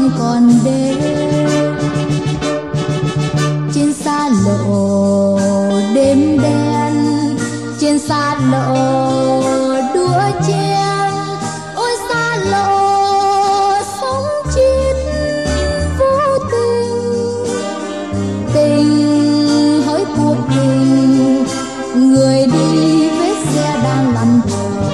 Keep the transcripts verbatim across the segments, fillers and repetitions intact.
không còn đêm. Trên xa lộ đêm đen, trên xa lộ đũa chen, ôi xa lộ sống chết vô tình. Tình hỡi cuộc tình, người đi vết xe đang lăn chờ.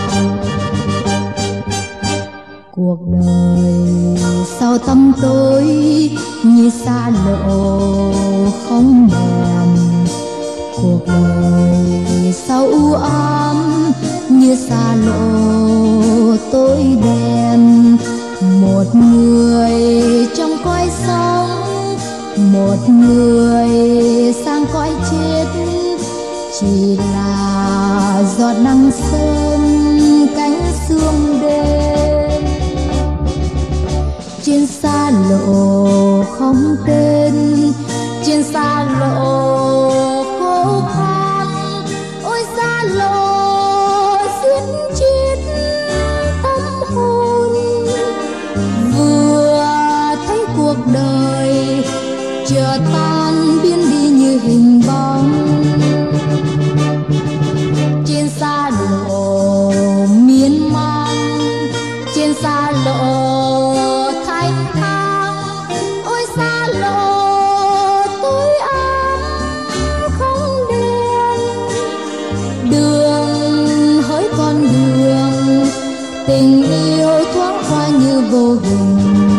Cuộc đời sau tăm tối như xa lộ không đèn. Cuộc đời sau u ám như xa lộ tối đen. Một người trong cõi sống, một người sang cõi chết, chỉ là giọt nắng sớm cánh sương đêm. Trên xa lộ không tên, trên xa lộ khô khan, ôi xa lộ giết chết tâm hồn. Vừa thấy cuộc đời chợt tan biến đi như hình bóng. Trên xa lộ miên man, trên xa lộ thanh thang, ôi xa lộ tối ám không đèn. Đường hỡi con đường, tình yêu thoáng qua như vô hình.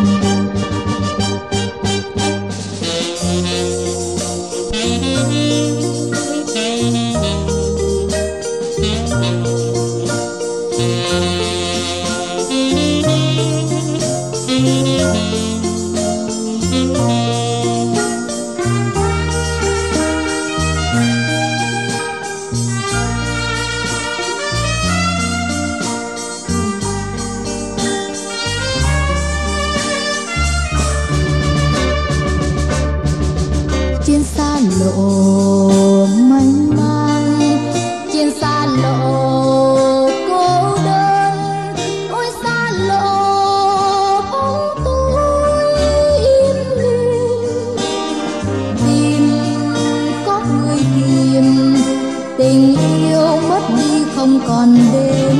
Trên xa lộ mênh mang, trên xa lộ cô đơn, ôi xa lộ bóng tối im lìm. Tìm có người tìm, tình yêu mất đi không còn đêm.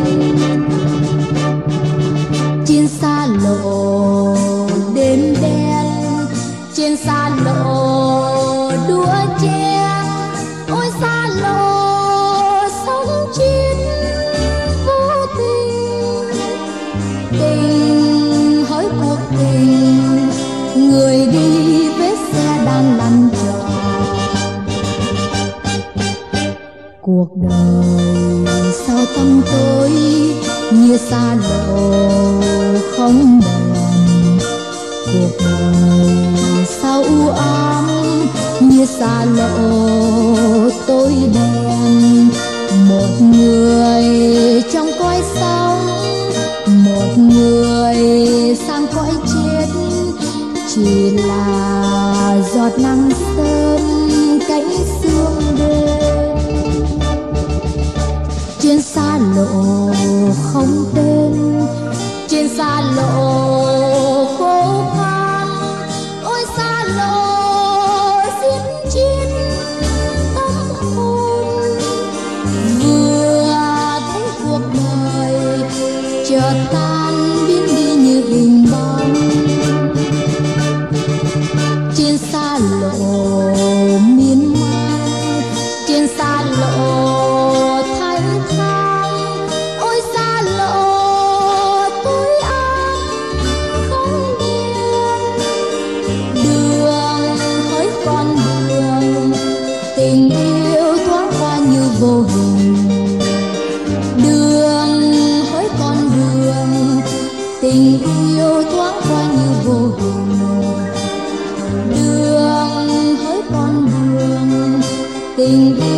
Trên xa lộ đêm đen, trên xa lộ đũa chen, ôi xa lộ sống chết vô tình. Tình hỡi cuộc tình, người đi vết xe đang lăn chờ. Cuộc đời sau tăm tối như xa lộ không đèn. Cuộc đời sau u ám như xa lộ tối đen. Một người trong cõi sống, một người sang cõi chết, chỉ là giọt nắng sớm cánh sương đêm. Trên xa lộ không tên, trên xa lộ khô khan, ôi xa lộ giết chết tâm hồn. Vừa thấy cuộc đời chợt tan biến đi như hình bóng. Trên xa lộ miên man, trên xa lộ thanh thang, ôi xa lộ tối ám không đèn. Đường hỡi con đường, tình yêu thoáng qua như vô hình. Đường hỡi con đường, tình yêu thoáng qua như vô hình. Đường hỡi con đường, tình